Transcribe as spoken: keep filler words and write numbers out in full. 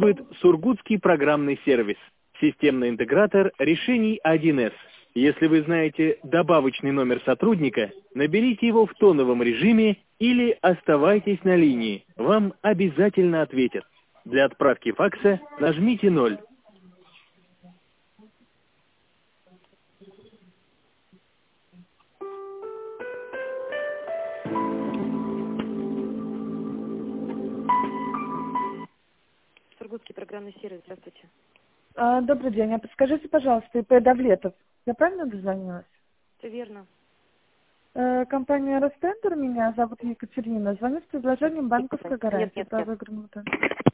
приветствует Сургутский программный сервис, системный интегратор решений один эс. Если вы знаете добавочный номер сотрудника, наберите его в тоновом режиме или оставайтесь на линии. Вам обязательно ответят. Для отправки факса нажмите ноль. Сургутский программный сервис, здравствуйте. А, добрый день. А подскажите, пожалуйста, ИП Давлетов. Я правильно дозвонилась? Это верно. Э, компания Ростендер, меня зовут Екатерина. Звоню с предложением банковской Нет, гарантии нет, по нет. выигранному.